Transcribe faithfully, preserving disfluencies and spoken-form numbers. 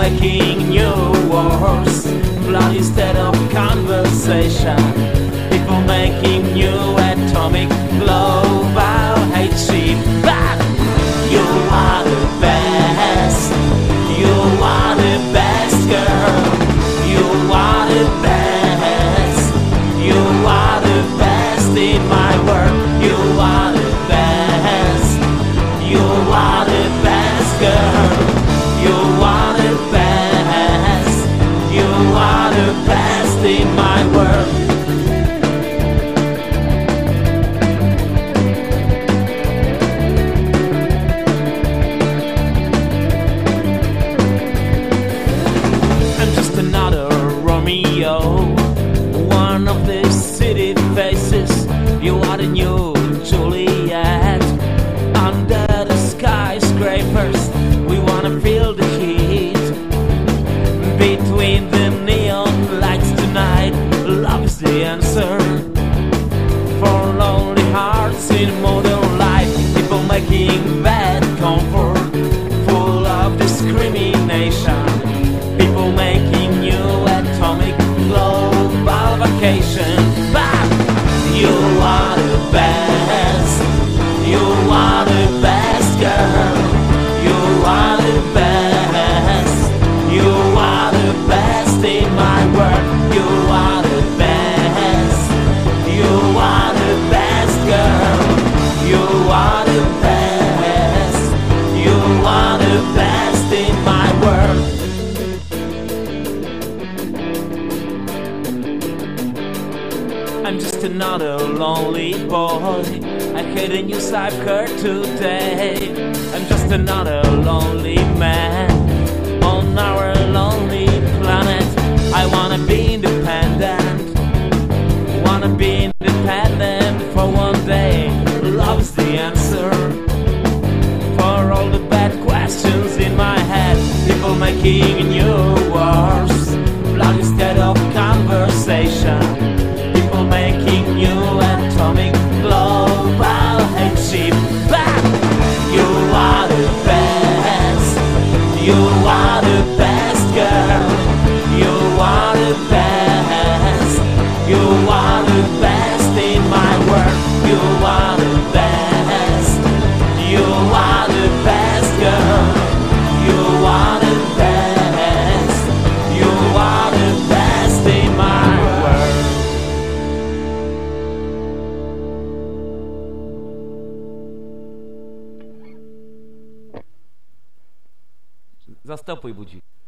making new wars, blood instead of conversation. People making new atomic global hate shit. But you are the best. You are the best girl. You are the best. You are the best in my world. You are the best. You are the best girl. You are the best. You are the best in my world. I'm just another Romeo, one of the city faces. You are the new Juliet. Under the skyscrapers, we wanna feel the heat. Between the neon lights tonight, love is the answer. For lonely hearts in modern life, people making bad comfort, full of discrimination. People making new atomic global vacation. But you are the best. You are the best girl. You are the best. You are the best in my world. You are the best. You are the best girl. You are the best. You are the best in my world. I'm just another lonely boy. I hate a new cypher today. I'm just another lonely man on our lonely planet. I wanna be independent. Wanna be independent for one day. Love's the answer for all the bad questions in my head. People making new wars, blood instead of conversation. People making new atomic global hate shit. But you are the best. You are the best girl. You are the best. You are the best in my world. You are the best. You are the best girl. You are the best. You are the best in my world. Zastopuj budzik.